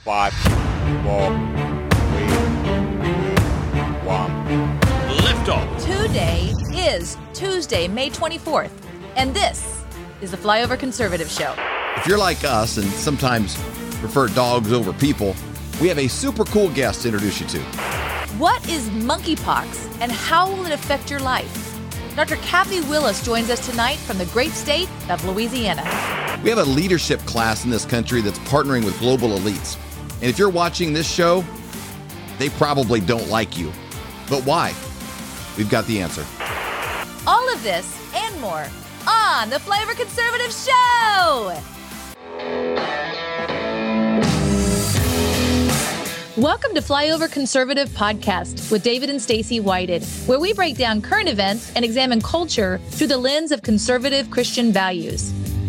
5, 4, 3, 2, 1. Liftoff. Today is Tuesday, May 24th, and this is the Flyover Conservative Show. If you're like us and sometimes prefer dogs over people, we have a super cool guest to introduce you to. What is monkeypox, and how will it affect your life? Dr. Kathy Willis joins us tonight from the great state of Louisiana. We have a leadership class in this country that's partnering with global elites. And if you're watching this show, they probably don't like you. But why? We've got the answer. All of this and more on the Flyover Conservative Show. Welcome to Flyover Conservative Podcast with David and Stacy Whited, where we break down current events and examine culture through the lens of conservative Christian values.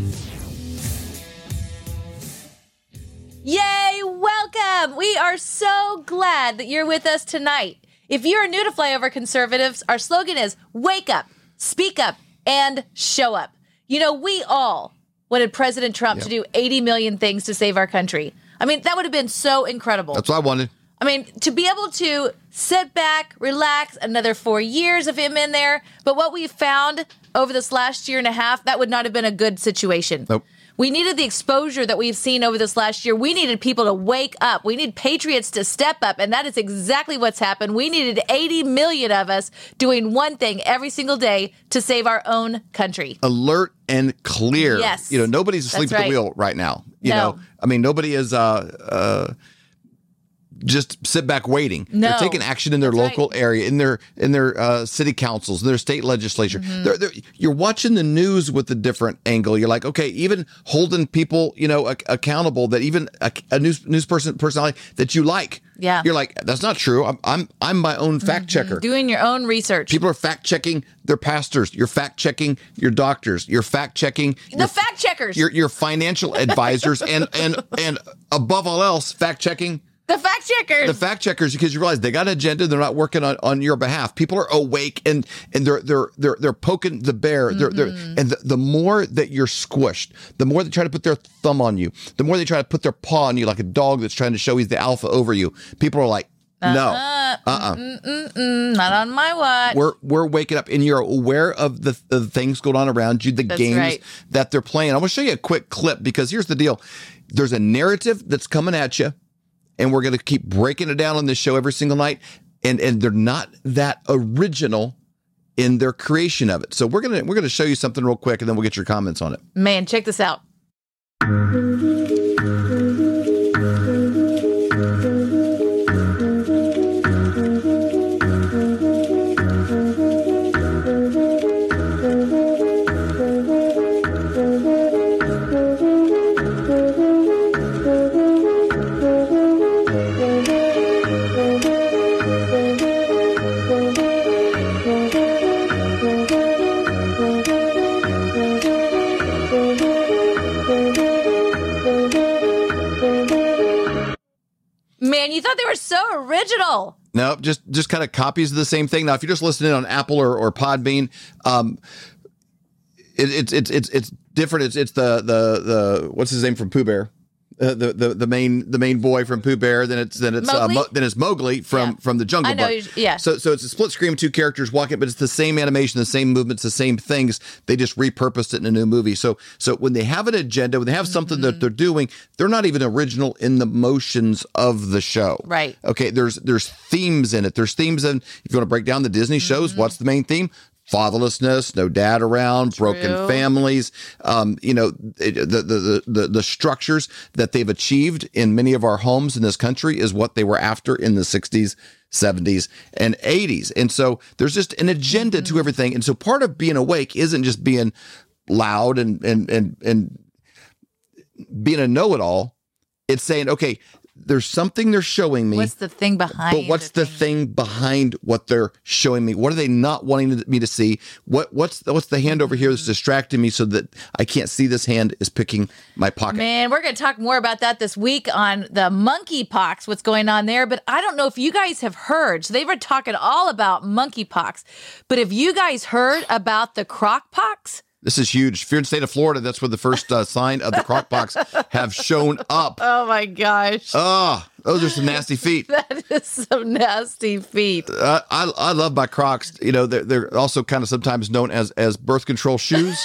Yay! Welcome! We are so glad that you're with us tonight. If you're new to Flyover Conservatives, our slogan is wake up, speak up, and show up. You know, we all wanted President Trump to do 80 million things to save our country. I mean, that would have been so incredible. That's what I wanted. I mean, to be able to sit back, relax, another 4 years of him in there. But what we found over this last year and a half, that would not have been a good situation. Nope. We needed the exposure that we've seen over this last year. We needed people to wake up. We need patriots to step up. And that is exactly what's happened. We needed 80 million of us doing one thing every single day to save our own country. Alert and clear. Yes. You know, nobody's asleep That's at the right. wheel right now. You No. know, I mean, nobody is just sit back waiting. No. They're taking action in their That's local area, in their city councils, in their state legislature. You're watching the news with a different angle. You're like, okay, even holding people, you know, accountable, that even a news personality that you like. Yeah. You're like, that's not true. I'm my own fact checker. Doing your own research. People are fact checking their pastors. You're fact checking your doctors. You're fact checking The fact checkers. your financial advisors, and above all else, fact checking The fact checkers. the fact checkers, because you realize they got an agenda. They're not working on your behalf. People are awake and they're poking the bear. The more that you're squished, the more they try to put their thumb on you, the more they try to put their paw on you like a dog that's trying to show he's the alpha over you. People are like, no, not on my watch. We're waking up, and you're aware of the things going on around you, the That's games right. that they're playing. I'm going to show you a quick clip, because here's the deal. There's a narrative that's coming at you, and we're going to keep breaking it down on this show every single night. And they're not that original in their creation of it. So we're going to show you something real quick, and then we'll get your comments on it. Man, check this out. Man, you thought they were so original. No, just kind of copies of the same thing. Now, if you're just listening on Apple or Podbean, it's different. It's the what's his name from Pooh Bear, the main boy from Pooh Bear. Then it's Mowgli from the Jungle I know, Book. yeah. So it's a split screen of two characters walking, but it's the same animation, the same movements, the same things. They just repurposed it in a new movie. So when they have an agenda, when they have something that they're doing, they're not even original in the motions of the show. Right. Okay. There's themes in it. There's themes in, if you want to break down the Disney shows, what's the main theme? Fatherlessness, no dad around, broken families. The structures that they've achieved in many of our homes in this country is what they were after in the 60s, 70s, and 80s. And so there's just an agenda to everything. And so part of being awake isn't just being loud and being a know-it-all. It's saying, okay, there's something they're showing me. What's the thing behind? But what's the thing behind what they're showing me? What are they not wanting me to see? What's the hand over here that's distracting me so that I can't see this hand is picking my pocket? Man, we're going to talk more about that this week on the monkeypox, what's going on there. But I don't know if you guys have heard. So they were talking all about monkeypox. But have you guys heard about the crockpox? This is huge. If you're in the state of Florida, that's where the first sign of the Croc Box have shown up. Oh my gosh. Oh, those are some nasty feet. That is some nasty feet. I love my Crocs. You know, they're also kind of sometimes known as birth control shoes.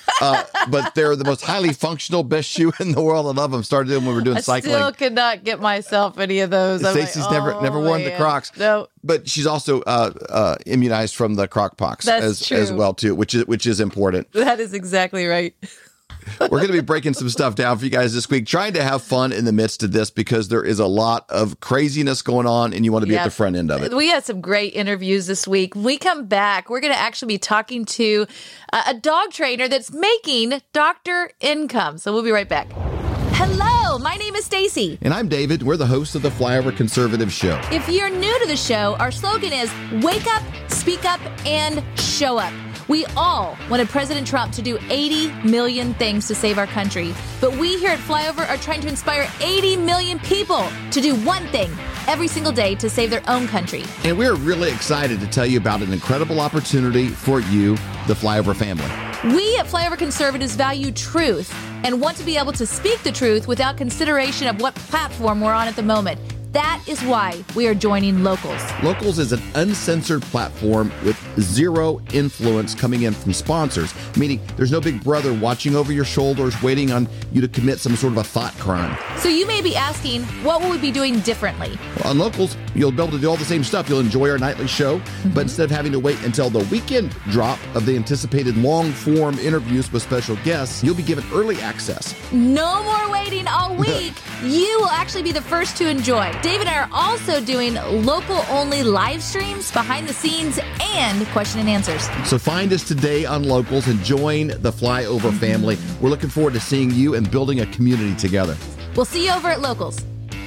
But they're the most highly functional, best shoe in the world. I love them. Started them when we were doing cycling. I still could not get myself any of those. Stacey's never worn the Crocs. No. But she's also immunized from the Croc Pox as well too, which is important. That is exactly right. We're going to be breaking some stuff down for you guys this week, trying to have fun in the midst of this because there is a lot of craziness going on and you want to be at the front end of it. We had some great interviews this week. When we come back, we're going to actually be talking to a dog trainer that's making doctor income. So we'll be right back. Hello, my name is Stacy. And I'm David. We're the hosts of the Flyover Conservative Show. If you're new to the show, our slogan is wake up, speak up, and show up. We all wanted President Trump to do 80 million things to save our country. But we here at Flyover are trying to inspire 80 million people to do one thing every single day to save their own country. And we're really excited to tell you about an incredible opportunity for you, the Flyover family. We at Flyover Conservatives value truth and want to be able to speak the truth without consideration of what platform we're on at the moment. That is why we are joining Locals. Locals is an uncensored platform with zero influence coming in from sponsors, meaning there's no big brother watching over your shoulders, waiting on you to commit some sort of a thought crime. So you may be asking, what will we be doing differently? Well, on Locals, you'll be able to do all the same stuff. You'll enjoy our nightly show, but instead of having to wait until the weekend drop of the anticipated long-form interviews with special guests, you'll be given early access. No more waiting all week. You will actually be the first to enjoy. Dave and I are also doing local-only live streams, behind the scenes, and question and answers. So find us today on Locals and join the Flyover family. We're looking forward to seeing you and building a community together. We'll see you over at Locals.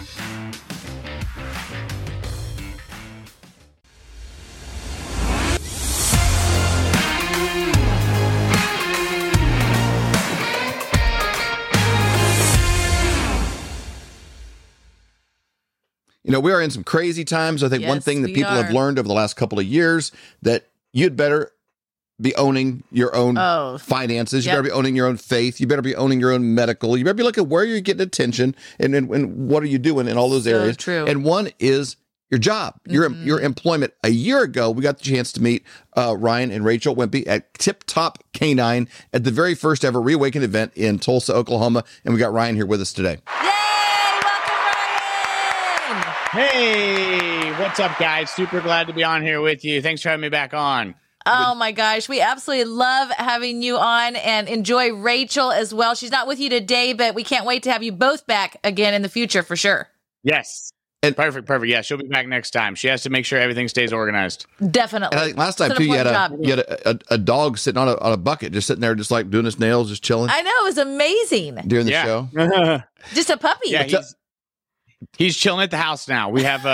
You know, we are in some crazy times. I think one thing that people have learned over the last couple of years that you'd better be owning your own finances. You better be owning your own faith. You better be owning your own medical. You better be looking at where you're getting attention and what are you doing in all those areas. True. And one is your job, your employment. A year ago, we got the chance to meet Ryan and Rachel Wimpy at Tip Top Canine at the very first ever Reawaken event in Tulsa, Oklahoma. And we got Ryan here with us today. Hey, what's up, guys? Super glad to be on here with you. Thanks for having me back on. Oh my gosh, we absolutely love having you on and enjoy Rachel as well. She's not with you today, but we can't wait to have you both back again in the future for sure. Yes. And perfect. Yeah, she'll be back next time. She has to make sure everything stays organized. Definitely. And I think last time, too, you had a dog sitting on a bucket, just sitting there, just like doing his nails, just chilling. I know, it was amazing. During the show. Just a puppy. Yeah, he's chilling at the house now. We have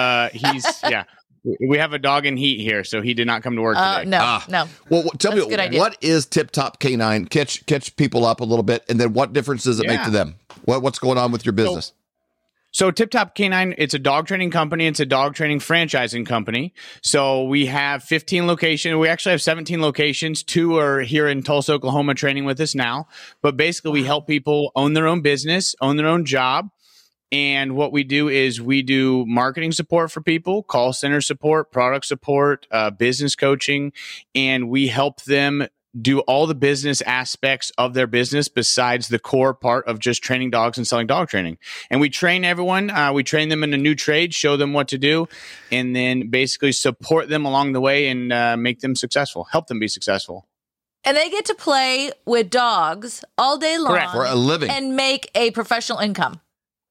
we have a dog in heat here, so he did not come to work today. No. Well, tell me, what is Tip Top Canine? Catch people up a little bit, and then what difference does it make to them? What's going on with your business? So Tip Top Canine, it's a dog training company. It's a dog training franchising company. So we have 15 locations. We actually have 17 locations. 2 are here in Tulsa, Oklahoma, training with us now. But basically, we help people own their own business, own their own job. And what we do is we do marketing support for people, call center support, product support, business coaching, and we help them do all the business aspects of their business besides the core part of just training dogs and selling dog training. And we train everyone. We train them in a new trade, show them what to do, and then basically support them along the way and make them successful, help them be successful. And they get to play with dogs all day long. Correct. For a living. And make a professional income.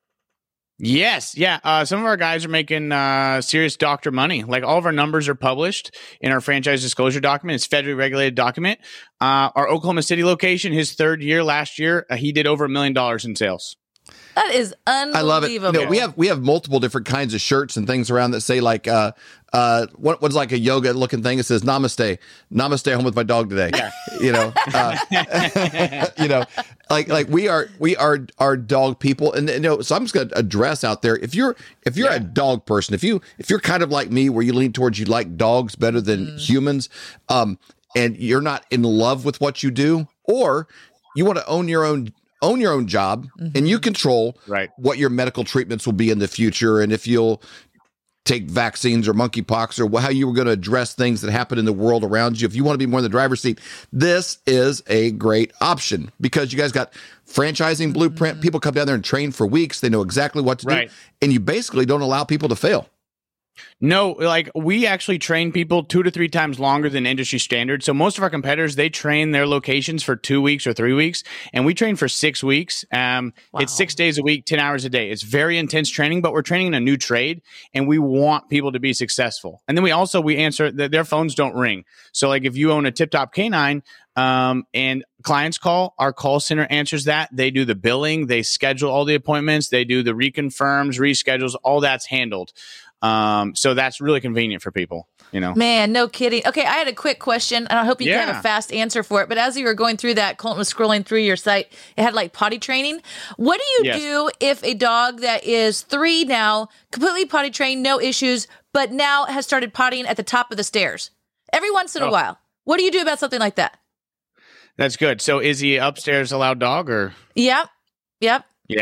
Yes. Yeah. Some of our guys are making serious doctor money. Like, all of our numbers are published in our franchise disclosure document. It's a federally regulated document. Our Oklahoma City location, his third year last year, he did over $1 million in sales. That is unbelievable. I love it. You know, we have multiple different kinds of shirts and things around that say like what's like a yoga looking thing. It says Namaste home with my dog today. Yeah. You know, you know, like we are dog people, and you know, so I'm just going to address out there. If you're a dog person, if you're kind of like me, where you lean towards you like dogs better than humans, and you're not in love with what you do, or you want to own your own job, and you control what your medical treatments will be in the future, and if you'll take vaccines or monkeypox or how you were going to address things that happen in the world around you. If you want to be more in the driver's seat, this is a great option because you guys got franchising blueprint. People come down there and train for weeks. They know exactly what to do. And you basically don't allow people to fail. No, like we actually train people 2 to 3 times longer than industry standard. So most of our competitors, they train their locations for 2 weeks or 3 weeks, and we train for 6 weeks. It's 6 days a week, 10 hours a day. It's very intense training, but we're training in a new trade, and we want people to be successful. And then we answer that their phones don't ring. So like if you own a Tip Top Canine, and clients call, our call center answers that. They do the billing, they schedule all the appointments, they do the reconfirms, reschedules, all that's handled. So that's really convenient for people, you know. Man, no kidding. Okay, I had a quick question, and I hope you can have a fast answer for it. But as you were going through that, Colton was scrolling through your site. It had like potty training. What do you do if a dog that is 3 now, completely potty trained, no issues, but now has started pottying at the top of the stairs every once in a while? What do you do about something like that? That's good. So is he upstairs allowed dog or? Yep. Yeah.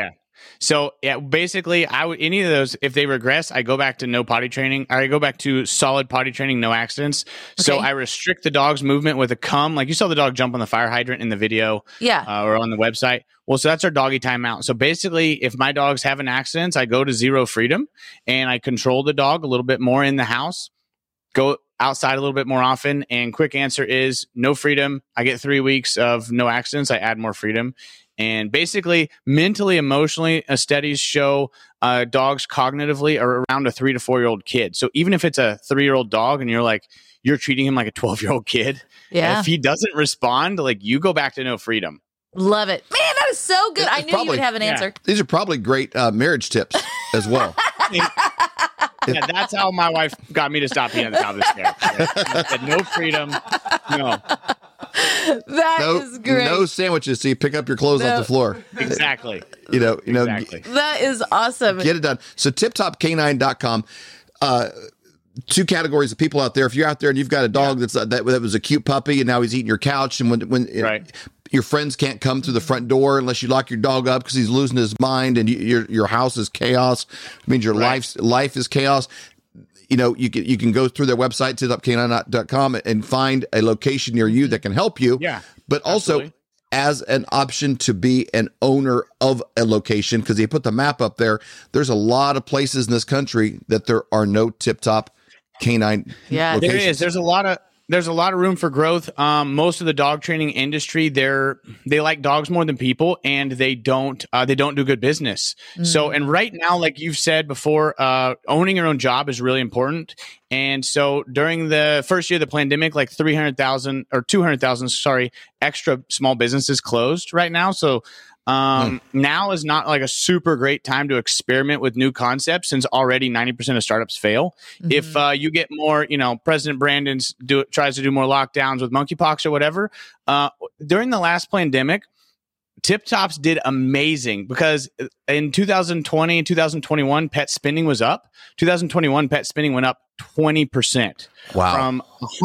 So basically, any of those, if they regress, I go back to no potty training. I go back to solid potty training, no accidents. Okay. So I restrict the dog's movement with a cum. Like you saw the dog jump on the fire hydrant in the video, or on the website. Well, so that's our doggy timeout. So basically, if my dog's having accidents, I go to zero freedom and I control the dog a little bit more in the house. Go outside a little bit more often. And quick answer is no freedom. I get 3 weeks of no accidents. I add more freedom. And basically, mentally, emotionally, studies show dogs cognitively are around a 3 to 4 year old kid. So even if it's a 3-year-old dog and you're treating him like a 12-year-old kid, if he doesn't respond, like you go back to no freedom. Love it. Man, that is so good. I knew you would have an answer. These are probably great marriage tips as well. Yeah, that's how my wife got me to stop peeing at the top of the stairs. She said, no freedom. No. That is great. No sandwiches, so you pick up your clothes off the floor. Exactly. Exactly. That is awesome. Get it done. So tiptopcanine.com. 2 categories of people out there. If you're out there and you've got a dog that was a cute puppy and now he's eating your couch, and when your friends can't come through the front door unless you lock your dog up because he's losing his mind, and your house is chaos. It means your life is chaos. You can go through their website, tiptopcanine.com, and find a location near you that can help you. Yeah, but also as an option to be an owner of a location, because they put the map up there. There's a lot of places in this country that there are no Tip Top Canine locations. There is. There's a lot of room for growth. Most of the dog training industry, they like dogs more than people, and they don't do good business. So, and right now, like you've said before, owning your own job is really important. And so during the first year of the pandemic, like 200,000 extra small businesses closed right now. So now is not like a super great time to experiment with new concepts, since already 90% of startups fail. If you get more, President Brandon tries to do more lockdowns with monkeypox or whatever. During the last pandemic, Tip Tops did amazing because in 2020 and 2021, pet spending was up. 2021, pet spending went up 20%. Wow. From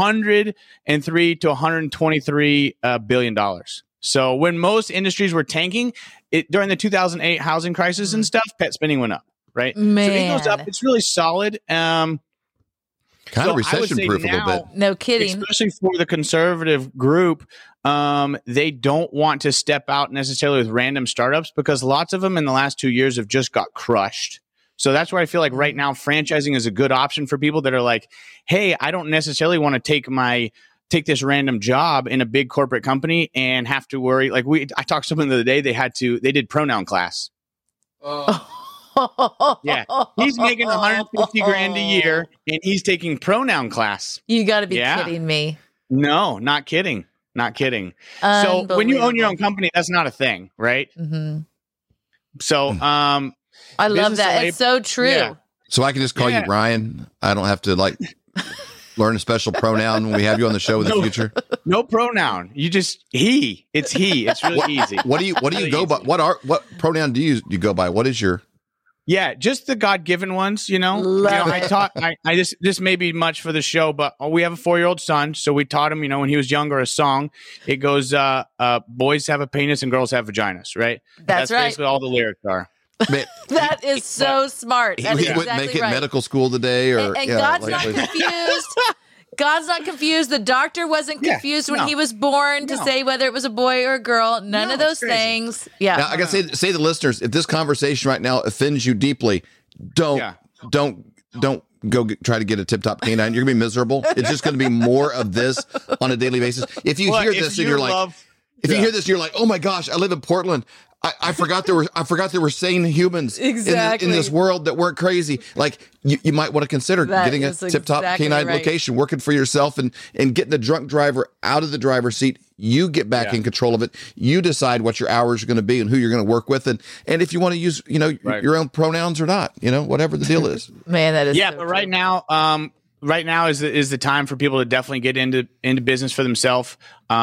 103 to 123 billion dollars. So when most industries were tanking, during the 2008 housing crisis and stuff, pet spending went up, right? Man. So it goes up. It's really solid. Kind of recession-proof a little bit. No kidding. Especially for the conservative group, they don't want to step out necessarily with random startups, because lots of them in the last 2 years have just got crushed. So that's where I feel like right now franchising is a good option for people that are like, hey, I don't necessarily want to take this random job in a big corporate company and have to worry. Like I talked to someone the other day, they did pronoun class. Yeah. He's making 150 grand a year and he's taking pronoun class. You got to be kidding me. No, not kidding. So when you own your own company, that's not a thing, right? So, I love that. It's so true. Yeah. So I can just call you Ryan. I don't have to learn a special pronoun when we have you on the show in the future. No pronoun. You just he. It's he. It's really easy. What do you go by? What pronoun do you go by? What is your? Yeah, just the God-given ones, Love I it. taught. This may be much for the show, but we have a 4-year-old son, so we taught him, when he was younger, a song. It goes, "Boys have a penis and girls have vaginas," right? That's right. Basically all the lyrics are. Man, That is so smart. he That is wouldn't exactly make it right. medical school today, or And God's not confused. God's not confused. The doctor wasn't Yeah, confused when no. he was born to No. say whether it was a boy or a girl. None No, of those it's crazy. things. Yeah. Now, I gotta say to the listeners, if this conversation right now offends you deeply, don't go try to get a Tip Top Canine. You're gonna be miserable. It's just gonna be more of this on a daily basis. If you hear this and you're like, if you hear this, you're like, oh my gosh, I live in Portland. I forgot there were sane humans Exactly. in this world that weren't crazy. Like you might want to consider That getting a is Tip Top exactly Canine right. location, working for yourself, and getting the drunk driver out of the driver's seat. You get back in control of it. You decide what your hours are going to be and who you're going to work with, and if you want to use your own pronouns or not, whatever the deal is. Man, that is Yeah, so but true. right now is the time for people to definitely get into business for themselves.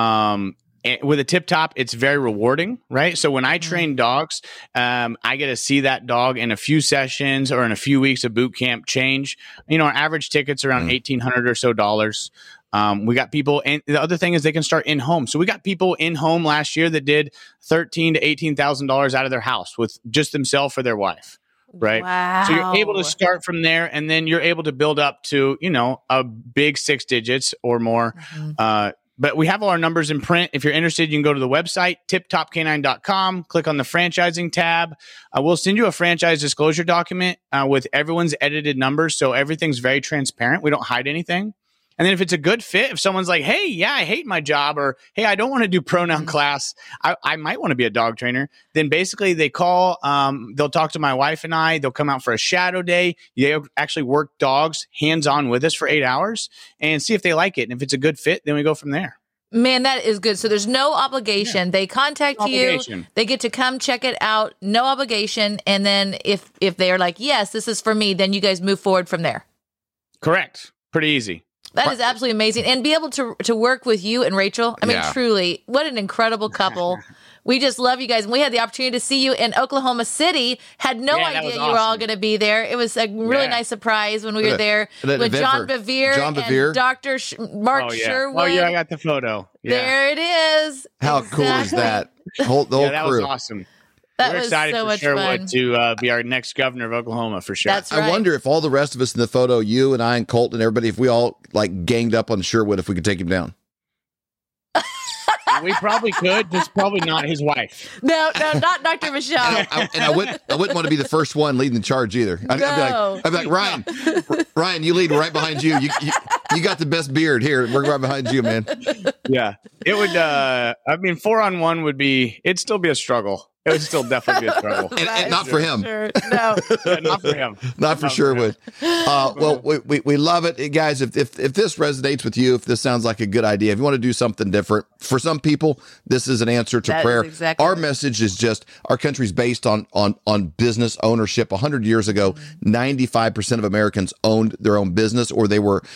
And with a Tip Top, it's very rewarding, right? So when I train dogs, I get to see that dog in a few sessions or in a few weeks of boot camp change. Our average ticket's around $1,800 or so dollars. We got people, and the other thing is they can start in home. So we got people in home last year that did $13,000 to $18,000 out of their house with just themselves or their wife. Right. Wow. So you're able to start from there, and then you're able to build up to, a big 6 digits or more. But we have all our numbers in print. If you're interested, you can go to the website, tiptopcanine.com, click on the franchising tab. We'll send you a franchise disclosure document with everyone's edited numbers. So everything's very transparent. We don't hide anything. And then if it's a good fit, if someone's like, hey, yeah, I hate my job, or hey, I don't want to do pronoun class, I might want to be a dog trainer, then basically they call, they'll talk to my wife and I, they'll come out for a shadow day. They actually work dogs hands-on with us for 8 hours and see if they like it. And if it's a good fit, then we go from there. Man, that is good. So there's no obligation. They contact you. They get to come check it out. No obligation. And then if they're like, yes, this is for me, then you guys move forward from there. Correct. Pretty easy. That is absolutely amazing. And be able to work with you and Rachel. I mean, truly, what an incredible couple. We just love you guys. And we had the opportunity to see you in Oklahoma City. Had no idea you were all going to be there. It was a really nice surprise when we were there with John Bevere and Dr. Mark Sherwood. Oh, yeah, I got the photo. Yeah. There it is. How cool is that? The whole that crew. was awesome. That We're was excited so for much Sherwood fun. to be our next governor of Oklahoma for sure. That's right. I wonder if all the rest of us in the photo, you and I and Colt and everybody, if we all like ganged up on Sherwood, if we could take him down. We probably could, just probably not his wife. No, not Dr. Michelle. I wouldn't want to be the first one leading the charge either. I'd be like, Ryan, you lead right behind you. You got the best beard here. We're right behind you, man. Yeah, it would. 4-on-1 would be. It'd still be a struggle. It would still definitely be a struggle. And not for him. Sure. No. Not for him. Not for Sherwood. Well, we love it. Guys, if this resonates with you, if this sounds like a good idea, if you want to do something different, for some people, this is an answer to prayer. Exactly our right. message is just our country's based on business ownership. 100 years ago, 95% of Americans owned their own business, or they were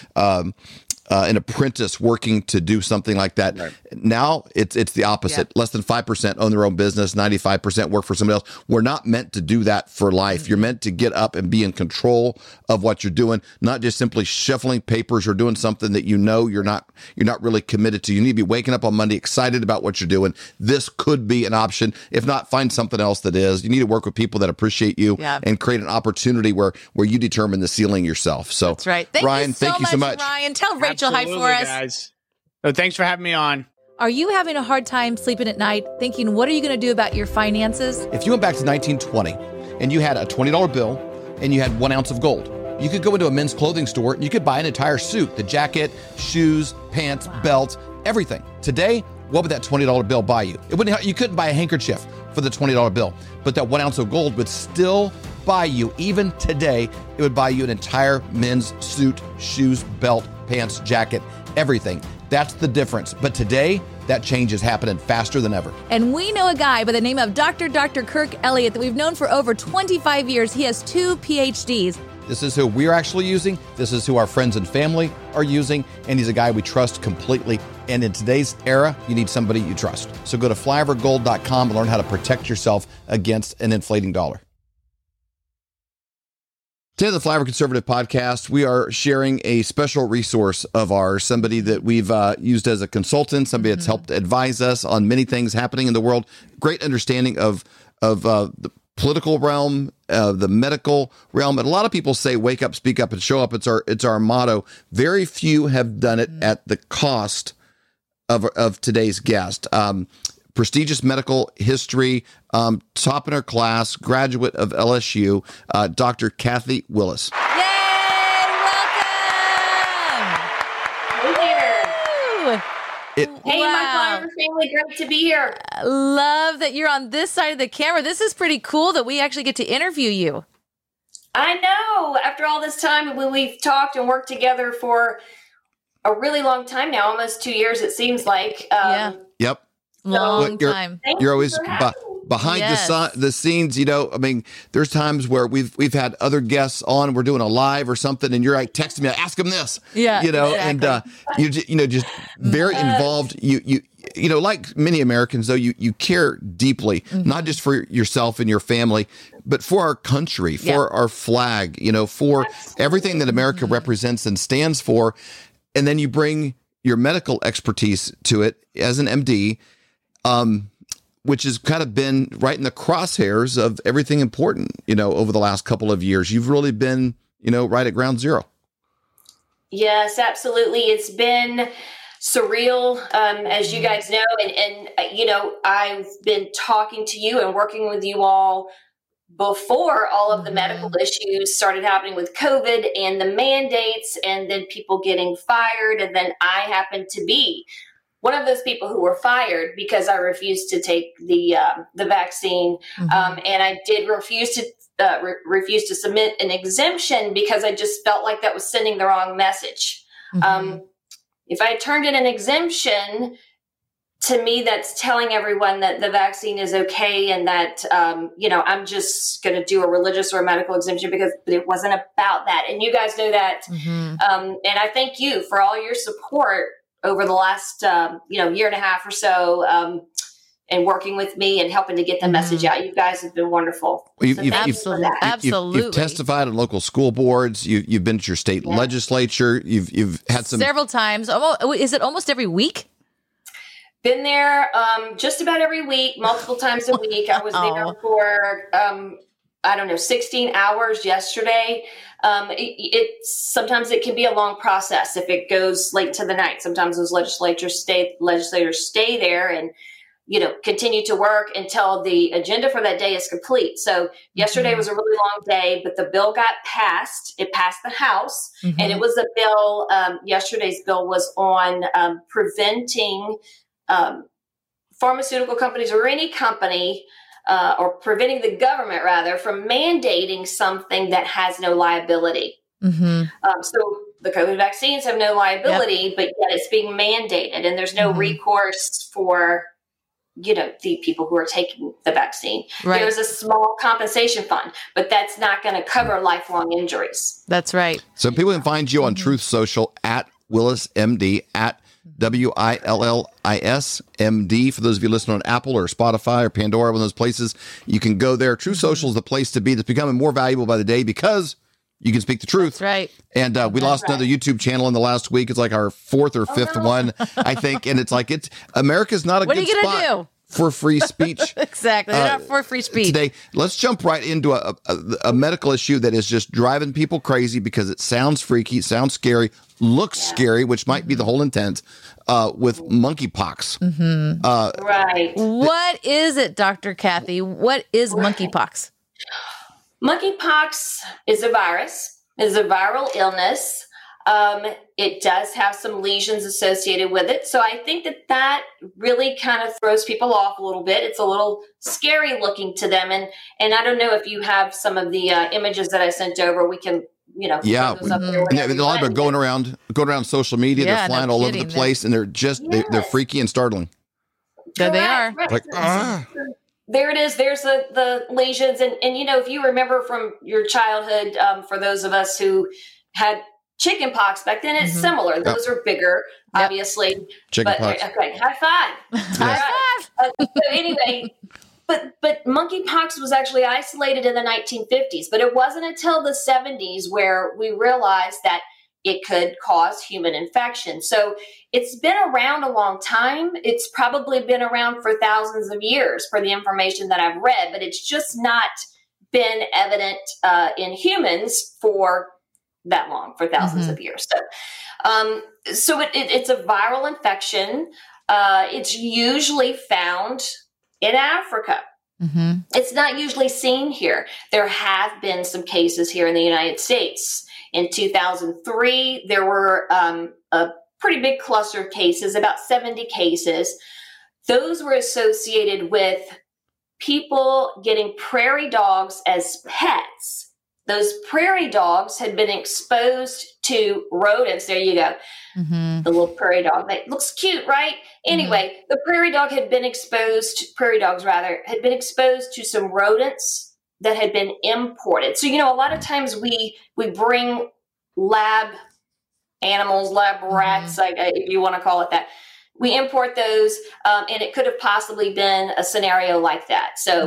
an apprentice working to do something like that. Right. Now it's the opposite. Yeah. Less than 5% own their own business. 95% work for somebody else. We're not meant to do that for life. Mm-hmm. You're meant to get up and be in control of what you're doing, not just simply shuffling papers or doing something that you're not really committed to. You need to be waking up on Monday excited about what you're doing. This could be an option. If not, find something else that is. You need to work with people that appreciate you and create an opportunity where you determine the ceiling yourself. So that's right. Ryan, thank you so much. Ryan, tell Rachel hi for us. Guys. Oh, thanks for having me on. Are you having a hard time sleeping at night, thinking, what are you going to do about your finances? If you went back to 1920 and you had a $20 bill and you had 1 ounce of gold, you could go into a men's clothing store and you could buy an entire suit, the jacket, shoes, pants, belt, everything. Today, what would that $20 bill buy you? You couldn't buy a handkerchief for the $20 bill, but that 1 ounce of gold would still buy you, even today, it would buy you an entire men's suit, shoes, belt, pants, jacket, everything. That's the difference. But today, that change is happening faster than ever. And we know a guy by the name of Dr. Kirk Elliott that we've known for over 25 years. He has 2 PhDs. This is who we're actually using. This is who our friends and family are using. And he's a guy we trust completely. And in today's era, you need somebody you trust. So go to flyovergold.com and learn how to protect yourself against an inflating dollar. Today on the Flyover Conservative podcast, we are sharing a special resource of ours, somebody that we've used as a consultant, somebody that's helped advise us on many things happening in the world. Great understanding of the political realm, the medical realm. And a lot of people say, wake up, speak up, and show up. It's our motto. Very few have done it at the cost of today's guest. Prestigious medical history, top in her class, graduate of LSU, Dr. Kathy Willis. Yay! Welcome! Hey, my Flyover family, great to be here. Love that you're on this side of the camera. This is pretty cool that we actually get to interview you. I know. After all this time, when we've talked and worked together for a really long time now, almost 2 years, it seems like. Yep. Long time. You're always behind the scenes. You know, I mean, there's times where we've had other guests on. We're doing a live or something, and you're like texting me, ask them this. Yeah, you know, exactly. and just very involved. You know, like many Americans, though, you care deeply, not just for yourself and your family, but for our country, for our flag. You know, for everything that America represents and stands for, and then you bring your medical expertise to it as an MD. Which has kind of been right in the crosshairs of everything important, you know, over the last couple of years. You've really been, you know, right at ground zero. Yes, absolutely. It's been surreal, as you guys know. And, you know, I've been talking to you and working with you all before all of the medical issues started happening with COVID and the mandates and then people getting fired. And then I happened to be one of those people who were fired because I refused to take the vaccine, and I did refuse to submit an exemption because I just felt like that was sending the wrong message. If I had turned in an exemption, to me, that's telling everyone that the vaccine is okay and that you know, I'm just going to do a religious or a medical exemption because it wasn't about that. And you guys know that, and I thank you for all your support over the last, you know, year and a half or so, and working with me and helping to get the message out. You guys have been wonderful. Well, Absolutely. You've testified on local school boards. You've been to your state legislature. You've had some several times. Is it almost every week? Been there just about every week, multiple times a week. I was there for, I don't know, 16 hours yesterday. Sometimes it can be a long process if it goes late to the night. Sometimes those legislators stay there and, you know, continue to work until the agenda for that day is complete. So yesterday was a really long day, but the bill got passed. It passed the House, and it was a bill. Yesterday's bill was on preventing pharmaceutical companies or any company or preventing the government, rather, from mandating something that has no liability. So the COVID vaccines have no liability, but yet it's being mandated, and there's no recourse for, you know, the people who are taking the vaccine. Right. There's a small compensation fund, but that's not going to cover lifelong injuries. That's right. So people can find you on Truth Social at WillisMD, at WILLISMD. For those of you listening on Apple or Spotify or Pandora, one of those places, you can go there. Truth Social is the place to be. That's becoming more valuable by the day because you can speak the truth. That's right. And we lost another YouTube channel in the last week. It's like our fourth or fifth one, I think. And it's like, America's not a good spot for free speech. Exactly. They're not for free speech. Today, let's jump right into a medical issue that is just driving people crazy because it sounds freaky, it sounds scary, looks scary, which might be the whole intent, with monkeypox. Right. What is it, Dr. Kathy? What is monkeypox? Monkeypox is a virus. It's a viral illness. It does have some lesions associated with it. So I think that really kind of throws people off a little bit. It's a little scary looking to them. And I don't know if you have some of the images that I sent over. We can, you know, yeah. those up there And a lot of them are going around social media. Yeah, they're flying all over the place, and they're just, they're freaky and startling. There they are. Right. Like, There it is. There's the lesions. And, you know, if you remember from your childhood, for those of us who had chicken pox back then, it's similar. Those are bigger, obviously. Chicken pox. Okay, high five. High five. So anyway, But monkeypox was actually isolated in the 1950s, but it wasn't until the 70s where we realized that it could cause human infection. So it's been around a long time. It's probably been around for thousands of years for the information that I've read, but it's just not been evident in humans for that long, for thousands of years. So it's a viral infection. It's usually found in Africa. Mm-hmm. It's not usually seen here. There have been some cases here in the United States. In 2003, there were a pretty big cluster of cases, about 70 cases. Those were associated with people getting prairie dogs as pets. Those prairie dogs had been exposed to rodents. There you go. Mm-hmm. The little prairie dog. That looks cute, right? Anyway, the prairie dogs had been exposed to some rodents that had been imported. So, a lot of times we bring lab animals, lab rats, if you want to call it that. We import those, and it could have possibly been a scenario like that. So,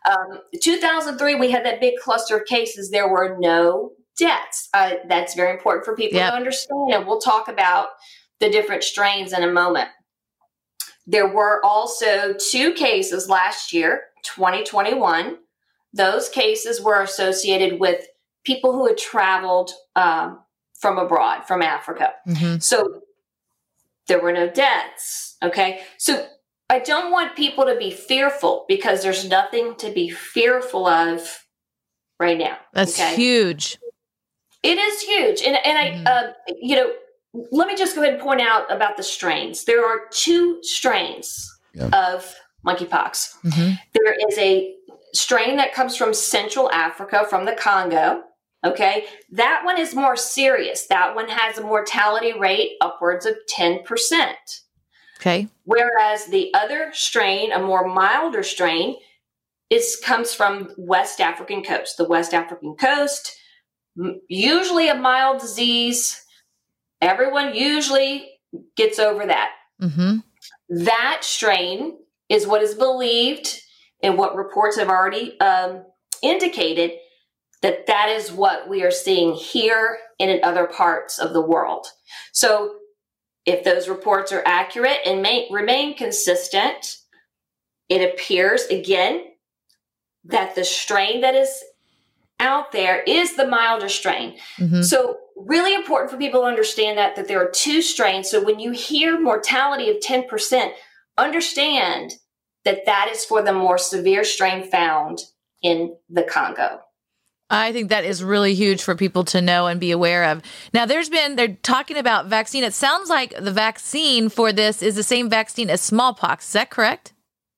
2003, we had that big cluster of cases. There were no deaths. That's very important for people to understand. And we'll talk about the different strains in a moment. There were also 2 cases last year, 2021. Those cases were associated with people who had traveled from abroad, from Africa. Mm-hmm. So there were no deaths. Okay. So I don't want people to be fearful, because there's nothing to be fearful of right now. That's huge. It is huge. And I, let me just go ahead and point out about the strains. There are 2 strains of monkeypox. Mm-hmm. There is a strain that comes from Central Africa, from the Congo. Okay. That one is more serious. That one has a mortality rate upwards of 10%. Okay. Whereas the other strain, a more milder strain, comes from West African coast. The West African coast, usually a mild disease. Everyone usually gets over that. Mm-hmm. That strain is what is believed, and what reports have already indicated, that is what we are seeing here and in other parts of the world. So if those reports are accurate and remain consistent, it appears, again, that the strain that is out there is the milder strain. Mm-hmm. So really important for people to understand that there are 2 strains. So when you hear mortality of 10%, understand that is for the more severe strain found in the Congo. I think that is really huge for people to know and be aware of. Now, they're talking about vaccine. It sounds like the vaccine for this is the same vaccine as smallpox. Is that correct?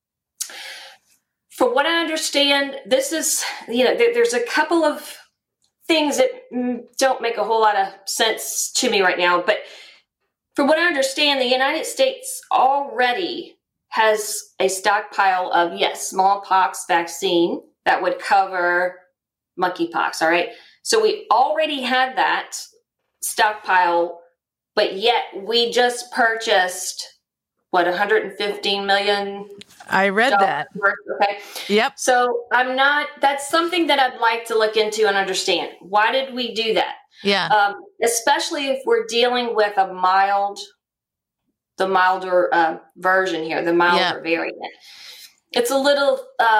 For what I understand, this is, there's a couple of things that don't make a whole lot of sense to me right now. But for what I understand, the United States already has a stockpile of, smallpox vaccine that would cover monkeypox. All right. So we already had that stockpile, but yet we just purchased $115 million. I read that. Okay. Yep. So that's something that I'd like to look into and understand. Why did we do that? Yeah. Especially if we're dealing with the milder version here, the milder variant. It's a little,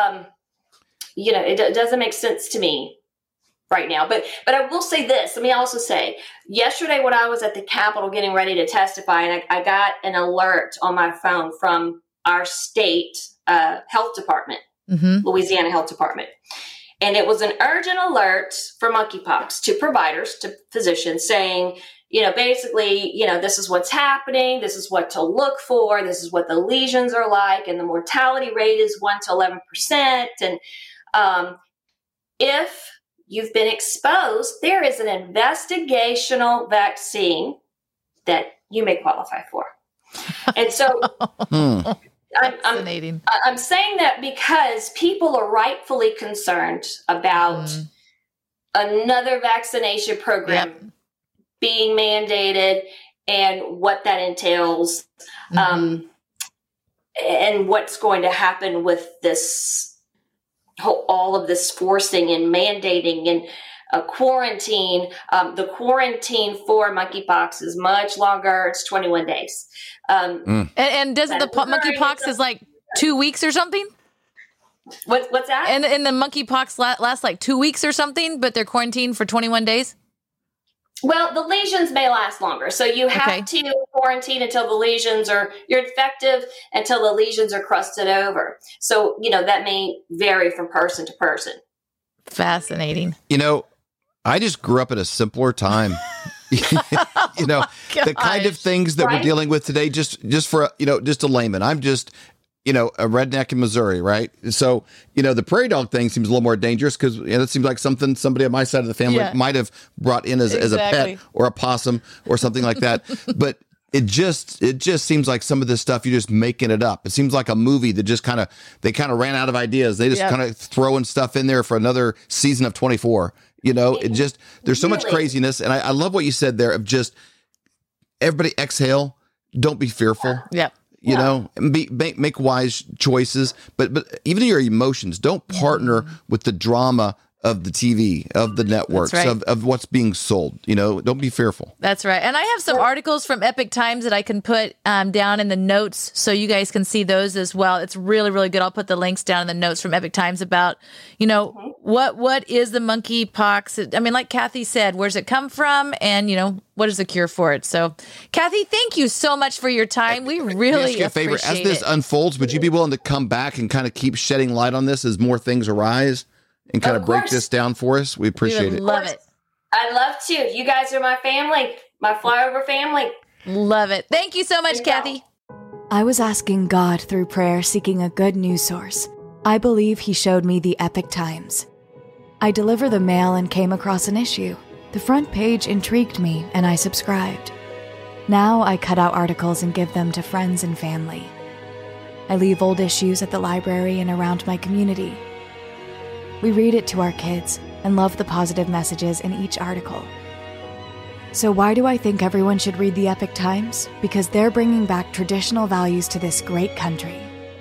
it doesn't make sense to me right now. But I will say this. Let me also say, yesterday when I was at the Capitol getting ready to testify, and I got an alert on my phone from our state health department, Louisiana Health Department. And it was an urgent alert for monkeypox to providers, to physicians, saying, basically, this is what's happening. This is what to look for. This is what the lesions are like. And the mortality rate is 1 to 11%. And if you've been exposed, there is an investigational vaccine that you may qualify for. And so I'm saying that because people are rightfully concerned about another vaccination program being mandated and what that entails. and what's going to happen with this all of this forcing and mandating and quarantine. The quarantine for monkeypox is much longer. It's 21 days. And doesn't the monkeypox is like 2 weeks or something? What's that? And the monkeypox lasts like 2 weeks or something, but they're quarantined for 21 days? Well, the lesions may last longer. So you have to quarantine until the lesions you're infective until the lesions are crusted over. So, that may vary from person to person. Fascinating. I just grew up at a simpler time. The kind of things that we're dealing with today, just for, just a layman. I'm just, a redneck in Missouri, right? So, the prairie dog thing seems a little more dangerous because it seems like something somebody on my side of the family might have brought in as a pet or a possum or something like that. But it just seems like some of this stuff, you're just making it up. It seems like a movie that just they ran out of ideas. They just kind of throwing stuff in there for another season of 24. There's so much craziness. And I love what you said there of just everybody exhale. Don't be fearful. Yep. Make wise choices, but even your emotions, don't partner with the drama of the TV, of the networks, of what's being sold. Don't be fearful. That's right. And I have some articles from Epic Times that I can put down in the notes so you guys can see those as well. It's really, really good. I'll put the links down in the notes from Epic Times about, what is the monkeypox? I mean, like Kathy said, where's it come from? And, what is the cure for it? So, Kathy, thank you so much for your time. We really appreciate it. As this unfolds, would you be willing to come back and kind of keep shedding light on this as more things arise? And kind of break this down for us. We appreciate it. Love it. I'd love to. You guys are my family, my flyover family. Love it. Thank you so much, Kathy. I was asking God through prayer, seeking a good news source. I believe he showed me the Epic Times. I deliver the mail and came across an issue. The front page intrigued me and I subscribed. Now I cut out articles and give them to friends and family. I leave old issues at the library and around my community. We read it to our kids and love the positive messages in each article. So why do I think everyone should read the Epic Times? Because they're bringing back traditional values to this great country.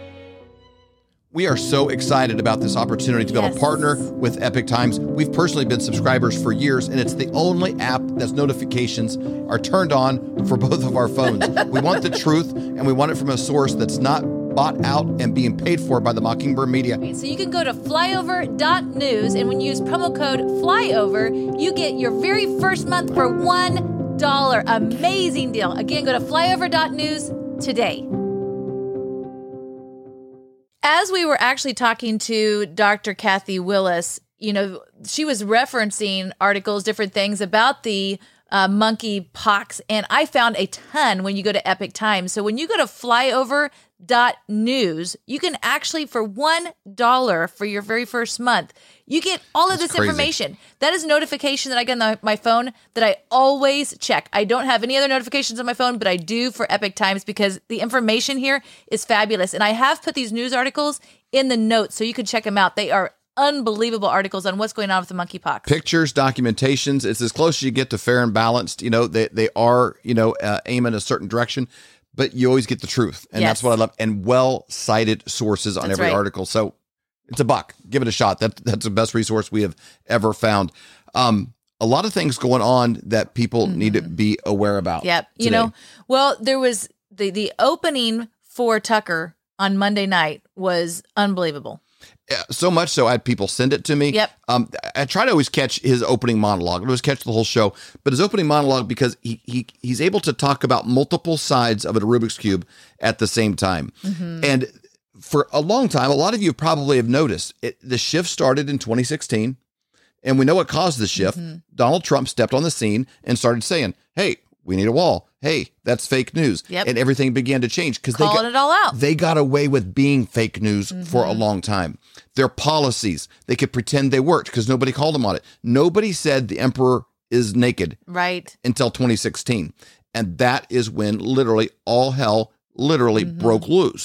We are so excited about this opportunity to be able to partner with Epic Times. We've personally been subscribers for years, and it's the only app that's notifications are turned on for both of our phones. We want the truth, and we want it from a source that's not bought out and being paid for by the Mockingbird Media. So you can go to flyover.news, and when you use promo code FLYOVER, you get your very first month for $1. Amazing deal. Again, go to flyover.news today. As we were actually talking to Dr. Kathy Willis, she was referencing articles, different things about the monkeypox, and I found a ton when you go to Epic Times. So when you go to flyover.news, you can actually, for $1 for your very first month, you get all of this information. That is a notification that I get on my phone that I always check. I don't have any other notifications on my phone, but I do for Epic Times because the information here is fabulous. And I have put these news articles in the notes so you can check them out. They are unbelievable articles on what's going on with the monkeypox. Pictures, documentations. It's as close as you get to fair and balanced. They are, aim in a certain direction, but you always get the truth. And that's what I love. And well-cited sources on every article. So it's a buck. Give it a shot. That's the best resource we have ever found. A lot of things going on that people need to be aware about. Yep. Today. There was the opening for Tucker on Monday night was unbelievable. So much so I had people send it to me. Yep. I try to always catch his opening monologue. I always catch the whole show, but his opening monologue, because he's able to talk about multiple sides of a Rubik's Cube at the same time. Mm-hmm. And for a long time, a lot of you probably have noticed the shift started in 2016, and we know what caused the shift. Mm-hmm. Donald Trump stepped on the scene and started saying, hey, we need a wall. Hey, that's fake news. Yep. And everything began to change because calling it all out. They got away with being fake news for a long time. Their policies, they could pretend they worked because nobody called them on it. Nobody said the emperor is naked until 2016. And that is when literally all hell broke loose.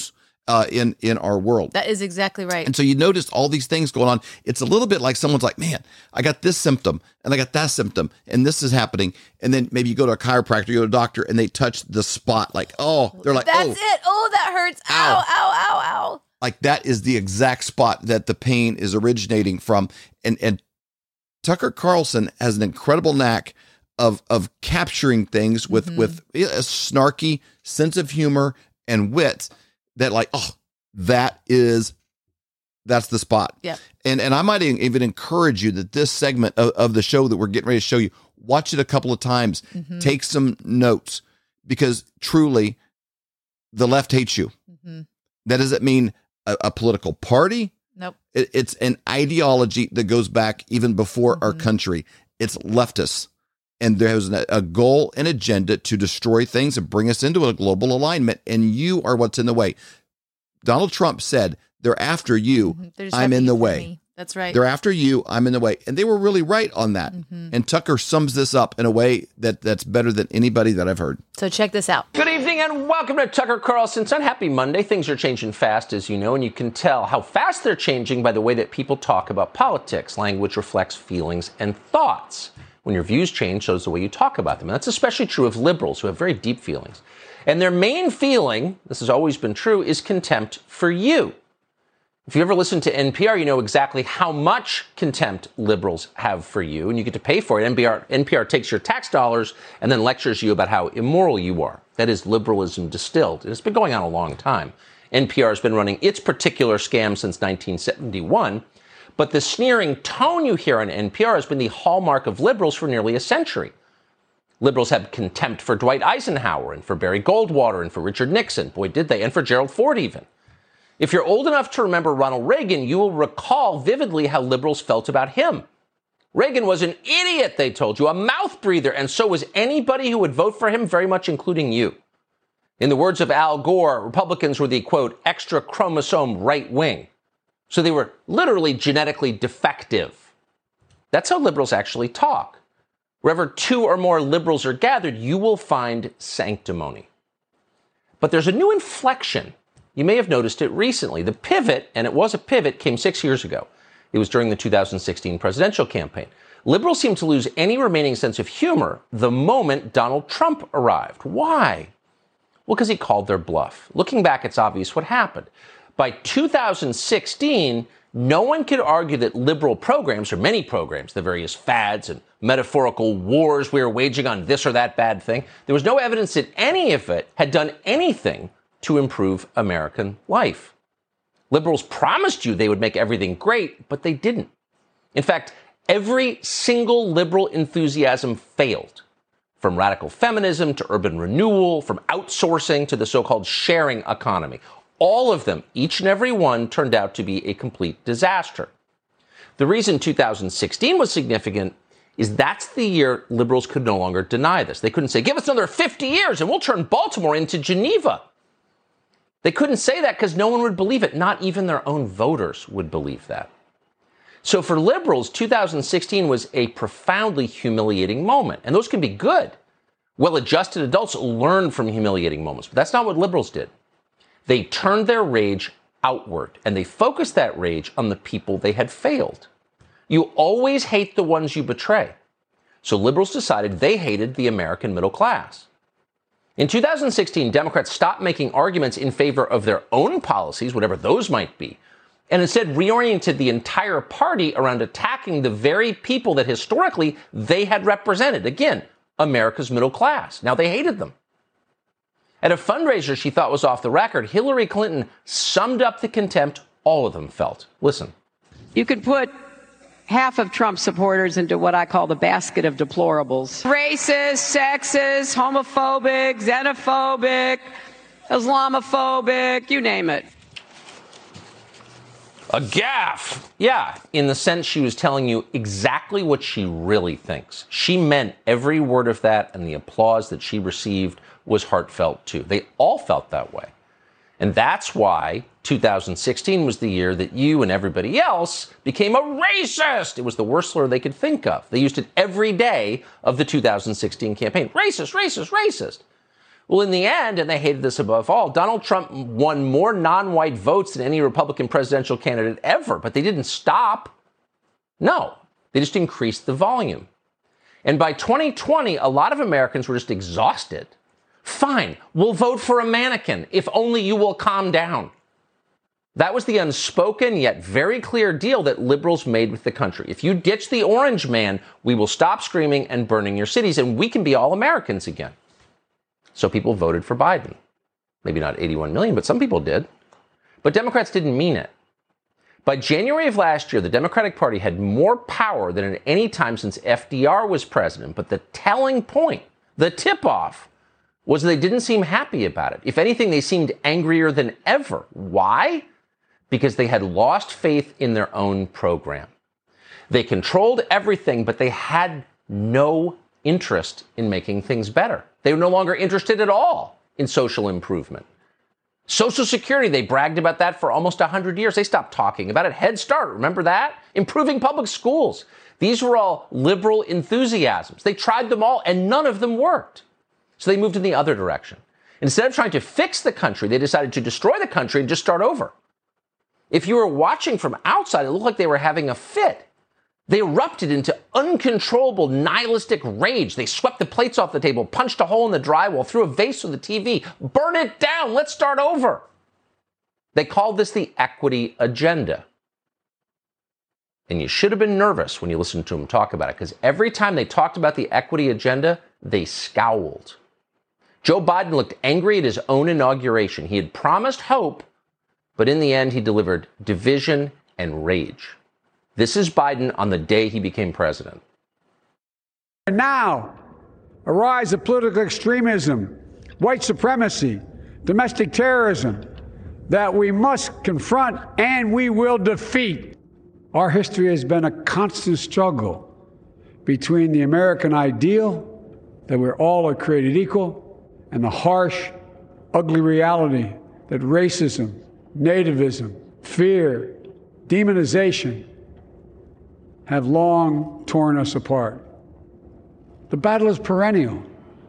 in our world. That is exactly right. And so you notice all these things going on. It's a little bit like someone's like, man, I got this symptom and I got that symptom and this is happening. And then maybe you go to a chiropractor, you go to a doctor and they touch the spot like, oh, they're like, that's it. Oh, that hurts. Ow, ow, ow, ow. Like that is the exact spot that the pain is originating from. And Tucker Carlson has an incredible knack of capturing things with a snarky sense of humor and wit that like, oh, that's the spot. Yeah. And I might even encourage you that this segment of the show that we're getting ready to show you, watch it a couple of times, take some notes, because truly the left hates you. That doesn't mean a political party. Nope. It's an ideology that goes back even before our country. It's leftists. And there's a goal and agenda to destroy things and bring us into a global alignment. And you are what's in the way. Donald Trump said, they're after you. I'm in the way. That's right. They're after you. I'm in the way. And they were really right on that. And Tucker sums this up in a way that's better than anybody that I've heard. So check this out. Good evening and welcome to Tucker Carlson's on Happy Monday. Things are changing fast, as you know, and you can tell how fast they're changing by the way that people talk about politics. Language reflects feelings and thoughts. When your views change, so does the way you talk about them. And that's especially true of liberals who have very deep feelings. And their main feeling, this has always been true, is contempt for you. If you ever listen to NPR, you know exactly how much contempt liberals have for you, and you get to pay for it. NPR takes your tax dollars and then lectures you about how immoral you are. That is liberalism distilled. And it's been going on a long time. NPR has been running its particular scam since 1971. But the sneering tone you hear on NPR has been the hallmark of liberals for nearly a century. Liberals have contempt for Dwight Eisenhower and for Barry Goldwater and for Richard Nixon. Boy, did they. And for Gerald Ford, even. If you're old enough to remember Ronald Reagan, you will recall vividly how liberals felt about him. Reagan was an idiot, they told you, a mouth breather, and so was anybody who would vote for him, very much including you. In the words of Al Gore, Republicans were the, quote, extra chromosome right wing. So they were literally genetically defective. That's how liberals actually talk. Wherever two or more liberals are gathered, you will find sanctimony. But there's a new inflection. You may have noticed it recently. The pivot, and it was a pivot, came 6 years ago. It was during the 2016 presidential campaign. Liberals seemed to lose any remaining sense of humor the moment Donald Trump arrived. Why? Well, because he called their bluff. Looking back, it's obvious what happened. By 2016, no one could argue that liberal programs, or many programs, the various fads and metaphorical wars we were waging on this or that bad thing, there was no evidence that any of it had done anything to improve American life. Liberals promised you they would make everything great, but they didn't. In fact, every single liberal enthusiasm failed. From radical feminism to urban renewal, from outsourcing to the so-called sharing economy. All of them, each and every one, turned out to be a complete disaster. The reason 2016 was significant is that's the year liberals could no longer deny this. They couldn't say, give us another 50 years and we'll turn Baltimore into Geneva. They couldn't say that because no one would believe it. Not even their own voters would believe that. So for liberals, 2016 was a profoundly humiliating moment. And those can be good. Well-adjusted adults learn from humiliating moments. But that's not what liberals did. They turned their rage outward, and they focused that rage on the people they had failed. You always hate the ones you betray. So liberals decided they hated the American middle class. In 2016, Democrats stopped making arguments in favor of their own policies, whatever those might be, and instead reoriented the entire party around attacking the very people that historically they had represented. Again, America's middle class. Now they hated them. At a fundraiser she thought was off the record, Hillary Clinton summed up the contempt all of them felt. Listen. You could put half of Trump supporters into what I call the basket of deplorables. Racist, sexist, homophobic, xenophobic, Islamophobic, you name it. A gaffe. Yeah, in the sense she was telling you exactly what she really thinks. She meant every word of that, and the applause that she received was heartfelt too. They all felt that way. And that's why 2016 was the year that you and everybody else became a racist. It was the worst slur they could think of. They used it every day of the 2016 campaign. Racist, racist, racist. Well, in the end, and they hated this above all, Donald Trump won more non-white votes than any Republican presidential candidate ever, but they didn't stop. No, they just increased the volume. And by 2020, a lot of Americans were just exhausted. Fine, we'll vote for a mannequin if only you will calm down. That was the unspoken yet very clear deal that liberals made with the country. If you ditch the orange man, we will stop screaming and burning your cities, and we can be all Americans again. So people voted for Biden. Maybe not 81 million, but some people did. But Democrats didn't mean it. By January of last year, the Democratic Party had more power than at any time since FDR was president. But the telling point, the tip-off, was they didn't seem happy about it. If anything, they seemed angrier than ever. Why? Because they had lost faith in their own program. They controlled everything, but they had no interest in making things better. They were no longer interested at all in social improvement. Social Security, they bragged about that for almost 100 years. They stopped talking about it. Head Start, remember that? Improving public schools. These were all liberal enthusiasms. They tried them all, and none of them worked. So they moved in the other direction. Instead of trying to fix the country, they decided to destroy the country and just start over. If you were watching from outside, it looked like they were having a fit. They erupted into uncontrollable nihilistic rage. They swept the plates off the table, punched a hole in the drywall, threw a vase through the TV. Burn it down. Let's start over. They called this the equity agenda. And you should have been nervous when you listened to them talk about it, because every time they talked about the equity agenda, they scowled. Joe Biden looked angry at his own inauguration. He had promised hope, but in the end, he delivered division and rage. This is Biden on the day he became president. And now, a rise of political extremism, white supremacy, domestic terrorism that we must confront and we will defeat. Our history has been a constant struggle between the American ideal that we're all are created equal and the harsh, ugly reality that racism, nativism, fear, demonization have long torn us apart. The battle is perennial.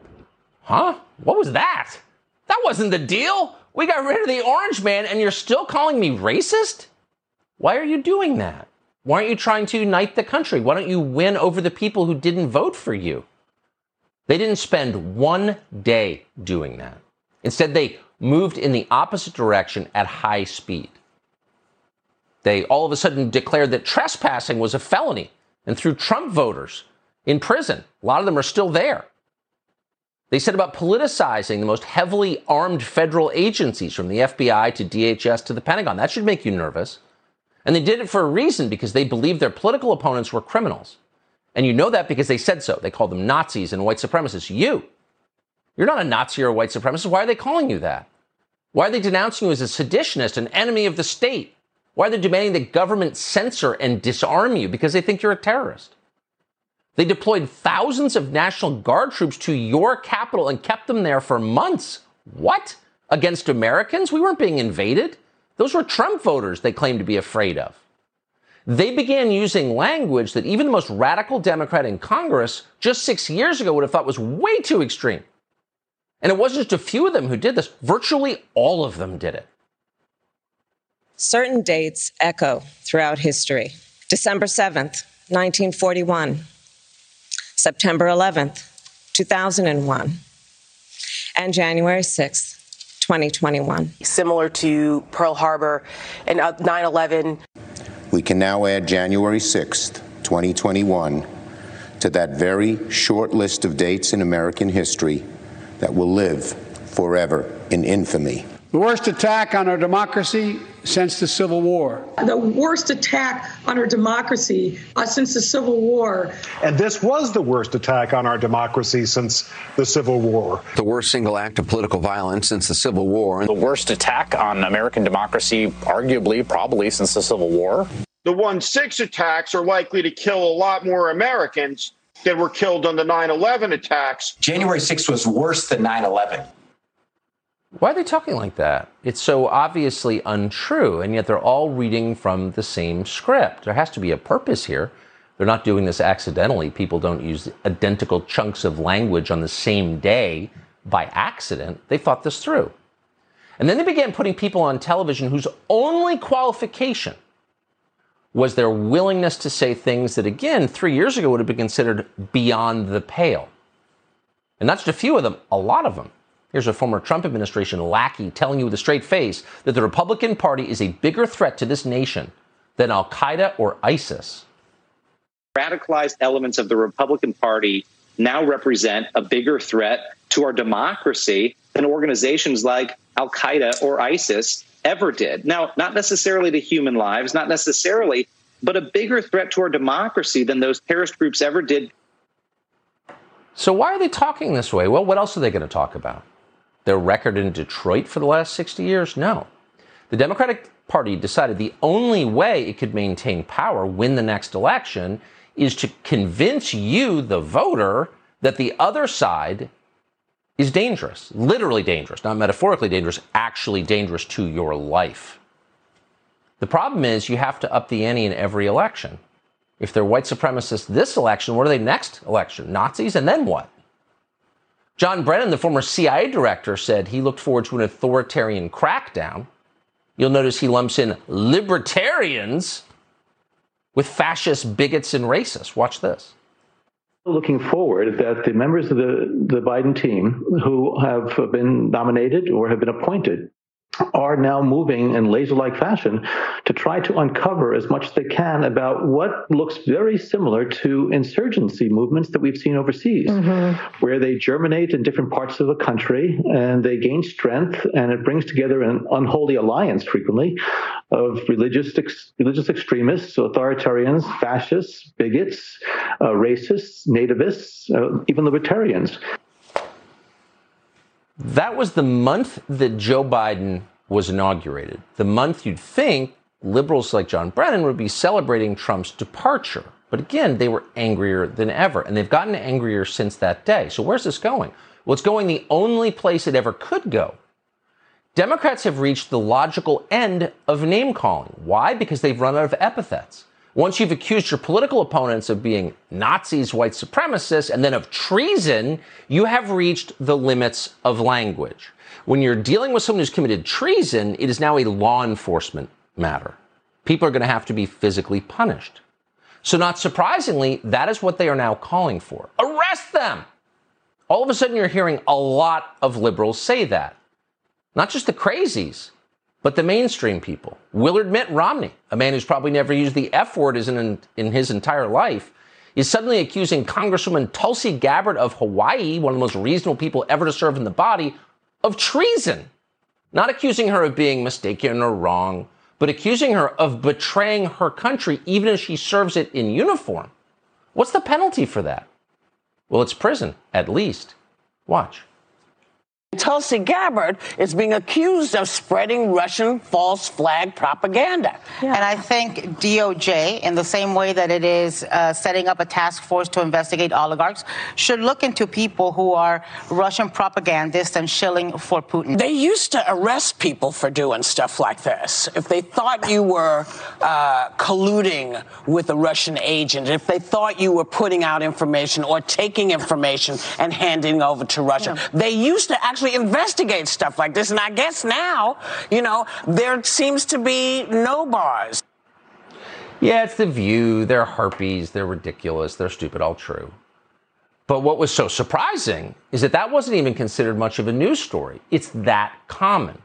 Huh? What was that? That wasn't the deal. We got rid of the orange man and you're still calling me racist? Why are you doing that? Why aren't you trying to unite the country? Why don't you win over the people who didn't vote for you? They didn't spend one day doing that. Instead, they moved in the opposite direction at high speed. They all of a sudden declared that trespassing was a felony and threw Trump voters in prison. A lot of them are still there. They said about politicizing the most heavily armed federal agencies, from the FBI to DHS to the Pentagon. That should make you nervous. And they did it for a reason, because they believed their political opponents were criminals. And you know that because they said so. They called them Nazis and white supremacists. You're not a Nazi or a white supremacist. Why are they calling you that? Why are they denouncing you as a seditionist, an enemy of the state? Why are they demanding that government censor and disarm you? Because they think you're a terrorist. They deployed thousands of National Guard troops to your capital and kept them there for months. What? Against Americans? We weren't being invaded. Those were Trump voters they claimed to be afraid of. They began using language that even the most radical Democrat in Congress just 6 years ago would have thought was way too extreme. And it wasn't just a few of them who did this. Virtually all of them did it. Certain dates echo throughout history. December 7th, 1941. September 11th, 2001. And January 6th, 2021. Similar to Pearl Harbor and 9/11. We can now add January 6th, 2021 to that very short list of dates in American history that will live forever in infamy. The worst attack on our democracy since the Civil War. The worst attack on our democracy since the Civil War. And this was the worst attack on our democracy since the Civil War. The worst single act of political violence since the Civil War. The worst attack on American democracy, arguably, probably since the Civil War. The 1/6 attacks are likely to kill a lot more Americans than were killed on the 9/11 attacks. January 6th was worse than 9/11. Why are they talking like that? It's so obviously untrue, and yet they're all reading from the same script. There has to be a purpose here. They're not doing this accidentally. People don't use identical chunks of language on the same day by accident, they thought this through. And then they began putting people on television whose only qualification was their willingness to say things that, again, 3 years ago would have been considered beyond the pale. And not just a few of them, a lot of them. Here's a former Trump administration lackey telling you with a straight face that the Republican Party is a bigger threat to this nation than Al-Qaeda or ISIS. Radicalized elements of the Republican Party now represent a bigger threat to our democracy than organizations like Al-Qaeda or ISIS ever did. Now, not necessarily to human lives, not necessarily, but a bigger threat to our democracy than those terrorist groups ever did. So why are they talking this way? Well, what else are they going to talk about? Their record in Detroit for the last 60 years? No. The Democratic Party decided the only way it could maintain power, win the next election, is to convince you, the voter, that the other side is dangerous, literally dangerous, not metaphorically dangerous, actually dangerous to your life. The problem is you have to up the ante in every election. If they're white supremacists this election, what are they next election? Nazis? And then what? John Brennan, the former CIA director, said he looked forward to an authoritarian crackdown. You'll notice he lumps in libertarians with fascists, bigots, and racists. Watch this. Looking forward that the members of the Biden team who have been nominated or have been appointed are now moving in laser-like fashion to try to uncover as much as they can about what looks very similar to insurgency movements that we've seen overseas, where they germinate in different parts of the country and they gain strength, and it brings together an unholy alliance frequently of religious extremists, authoritarians, fascists, bigots, racists, nativists, even libertarians. That was the month that Joe Biden was inaugurated. The month you'd think liberals like John Brennan would be celebrating Trump's departure. But again, they were angrier than ever, and they've gotten angrier since that day. So where's this going? Well, it's going the only place it ever could go. Democrats have reached the logical end of name calling. Why? Because they've run out of epithets. Once you've accused your political opponents of being Nazis, white supremacists, and then of treason, you have reached the limits of language. When you're dealing with someone who's committed treason, it is now a law enforcement matter. People are going to have to be physically punished. So not surprisingly, that is what they are now calling for. Arrest them! All of a sudden, you're hearing a lot of liberals say that. Not just the crazies, but the mainstream people. Willard Mitt Romney, a man who's probably never used the F word in his entire life, is suddenly accusing Congresswoman Tulsi Gabbard of Hawaii, one of the most reasonable people ever to serve in the body, of treason. Not accusing her of being mistaken or wrong, but accusing her of betraying her country even as she serves it in uniform. What's the penalty for that? Well, it's prison, at least. Watch. Tulsi Gabbard is being accused of spreading Russian false flag propaganda. Yeah. And I think DOJ, in the same way that it is setting up a task force to investigate oligarchs, should look into people who are Russian propagandists and shilling for Putin. They used to arrest people for doing stuff like this. If they thought you were colluding with a Russian agent, if they thought you were putting out information or taking information and handing over to Russia, they used to actually investigate stuff like this. And I guess now, there seems to be no bars. Yeah, it's The View. They're harpies. They're ridiculous. They're stupid. All true. But what was so surprising is that wasn't even considered much of a news story. It's that common.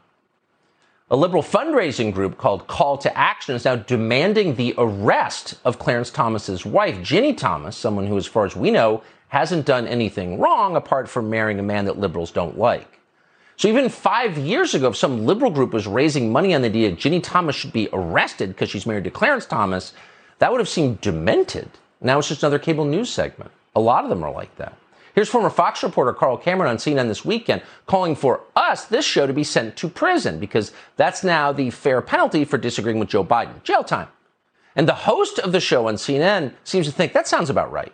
A liberal fundraising group called Call to Action is now demanding the arrest of Clarence Thomas's wife, Ginny Thomas, someone who, as far as we know, hasn't done anything wrong apart from marrying a man that liberals don't like. So even 5 years ago, if some liberal group was raising money on the idea Ginny Thomas should be arrested because she's married to Clarence Thomas, that would have seemed demented. Now it's just another cable news segment. A lot of them are like that. Here's former Fox reporter Carl Cameron on CNN this weekend calling for this show, to be sent to prison because that's now the fair penalty for disagreeing with Joe Biden. Jail time. And the host of the show on CNN seems to think that sounds about right.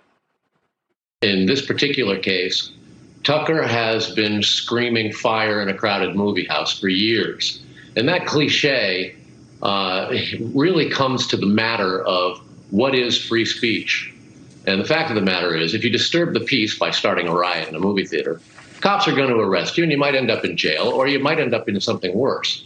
In this particular case, Tucker has been screaming fire in a crowded movie house for years. And that cliche really comes to the matter of what is free speech. And the fact of the matter is, if you disturb the peace by starting a riot in a movie theater, cops are going to arrest you and you might end up in jail or you might end up in something worse.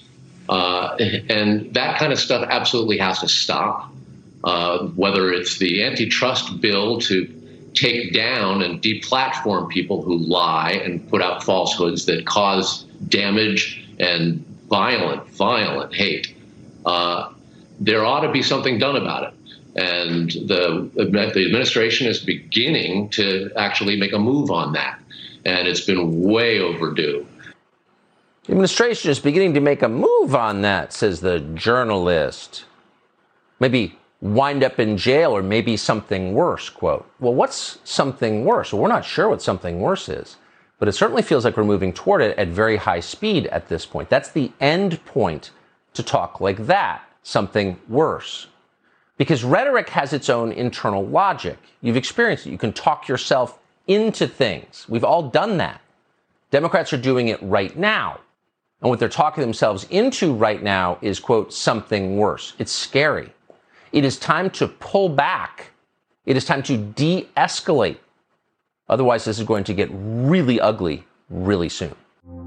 And that kind of stuff absolutely has to stop, whether it's the antitrust bill to take down and deplatform people who lie and put out falsehoods that cause damage and violent hate. There ought to be something done about it. And the administration is beginning to actually make a move on that. And it's been way overdue. The administration is beginning to make a move on that, says the journalist. Maybe wind up in jail or maybe something worse, quote. Well, what's something worse? Well, we're not sure what something worse is, but it certainly feels like we're moving toward it at very high speed at this point. That's the end point to talk like that, something worse. Because rhetoric has its own internal logic. You've experienced it. You can talk yourself into things. We've all done that. Democrats are doing it right now. And what they're talking themselves into right now is, quote, something worse. It's scary. It is time to pull back. It is time to de-escalate. Otherwise, this is going to get really ugly really soon.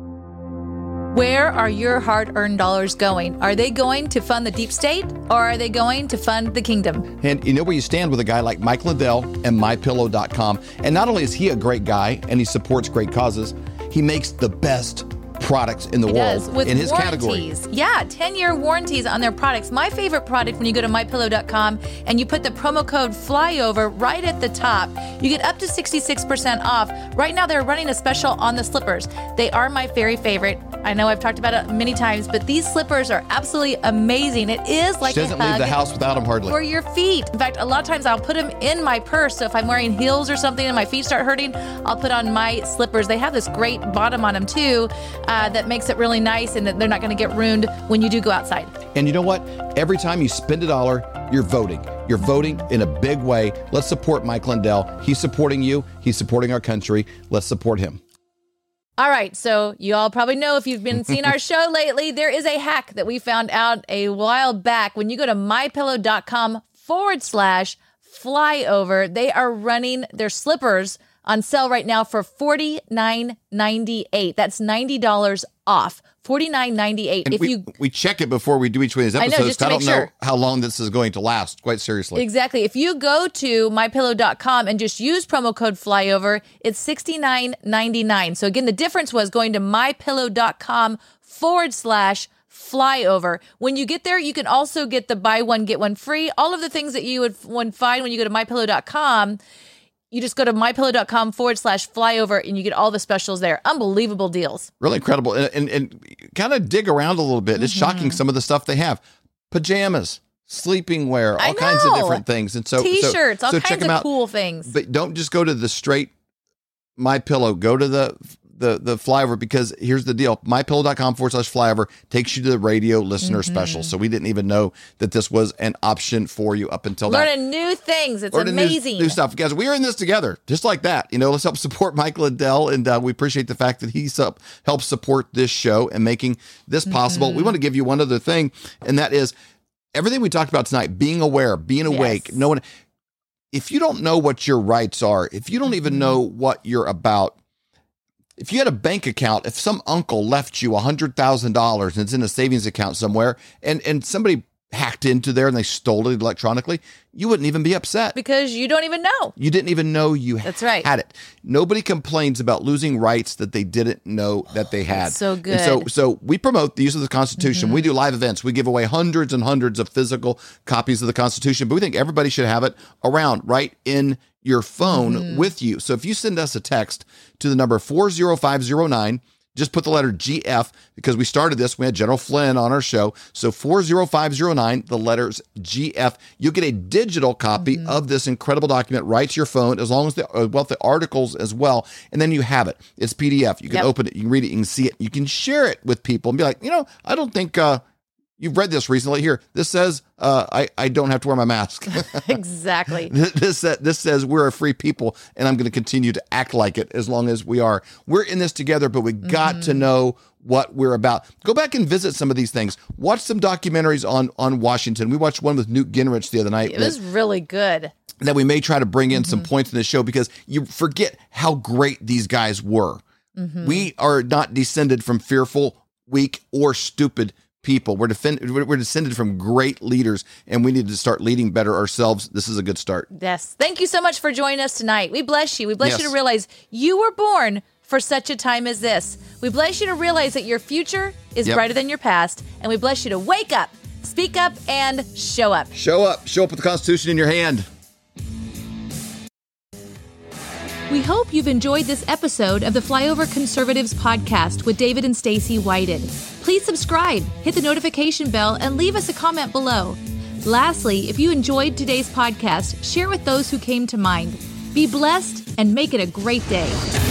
Where are your hard-earned dollars going? Are they going to fund the deep state or are they going to fund the kingdom? And you know where you stand with a guy like Mike Lindell and MyPillow.com. And not only is he a great guy and he supports great causes, he makes the best products in the world with in his warranties. category. Yeah, 10-year warranties on their products. My favorite product, when you go to MyPillow.com and you put the promo code FLYOVER right at the top, you get up to 66% off. Right now, they're running a special on the slippers. They are my very favorite. I know I've talked about it many times, but these slippers are absolutely amazing. It is like she doesn't leave the house without them hardly. For your feet. In fact, a lot of times I'll put them in my purse. So if I'm wearing heels or something and my feet start hurting, I'll put on my slippers. They have this great bottom on them too that makes it really nice, and they're not going to get ruined when you do go outside. And you know what? Every time you spend $1, you're voting. You're voting in a big way. Let's support Mike Lindell. He's supporting you. He's supporting our country. Let's support him. All right, so you all probably know if you've been seeing our show lately, there is a hack that we found out a while back. When you go to mypillow.com/flyover, they are running their slippers on sale right now for $49.98. That's $90 off. $49.98. If we check it before we do each one of these episodes. I don't know how long this is going to last, quite seriously. Exactly. If you go to mypillow.com and just use promo code FLYOVER, it's $69.99. So again, the difference was going to mypillow.com/flyover. When you get there, you can also get the buy one, get one free. All of the things that you would find when you go to mypillow.com. You just go to mypillow.com/flyover and you get all the specials there. Unbelievable deals. Really incredible. And kind of dig around a little bit. It's shocking some of the stuff they have. Pajamas, sleeping wear, all kinds of different things. And so T-shirts, all check kinds them of out. cool things. But don't just go to the straight MyPillow. Go to the flyover, because here's the deal. MyPillow.com/flyover takes you to the radio listener special. So we didn't even know that this was an option for you up until that. Learning new things. It's amazing. New stuff. Guys, we are in this together, just like that. Let's help support Mike Lindell, and we appreciate the fact that he's helped support this show and making this possible. We want to give you one other thing, and that is everything we talked about tonight, being aware, being awake, knowing. If you don't know what your rights are, if you don't even know what you're about, if you had a bank account, if some uncle left you $100,000 and it's in a savings account somewhere, and somebody hacked into there and they stole it electronically, you wouldn't even be upset. Because you don't even know. You didn't even know you had it. Nobody complains about losing rights that they didn't know that they had. So good. And so we promote the use of the Constitution. We do live events. We give away hundreds and hundreds of physical copies of the Constitution, but we think everybody should have it around right in your phone with you. So if you send us a text to the number 40509, just put the letter GF, because we started this. We had General Flynn on our show. So 40509, the letters GF. You'll get a digital copy of this incredible document right to your phone, as long as the articles as well. And then you have it. It's PDF. You can open it. You can read it. You can see it. You can share it with people and be like, I don't think you've read this recently. Here, this says I don't have to wear my mask. Exactly. This says we're a free people, and I'm going to continue to act like it as long as we are. We're in this together, but we got to know what we're about. Go back and visit some of these things. Watch some documentaries on Washington. We watched one with Newt Gingrich the other night. It was really good. That we may try to bring in some points in the show, because you forget how great these guys were. We are not descended from fearful, weak, or stupid people. We're descended from great leaders, and we need to start leading better ourselves. This is a good start. Yes. Thank you so much for joining us tonight. We bless you. We bless you to realize you were born for such a time as this. We bless you to realize that your future is brighter than your past, and we bless you to wake up, speak up, and show up. Show up. Show up with the Constitution in your hand. We hope you've enjoyed this episode of the Flyover Conservatives podcast with David and Stacey Whited. Please subscribe, hit the notification bell, and leave us a comment below. Lastly, if you enjoyed today's podcast, share with those who came to mind. Be blessed and make it a great day.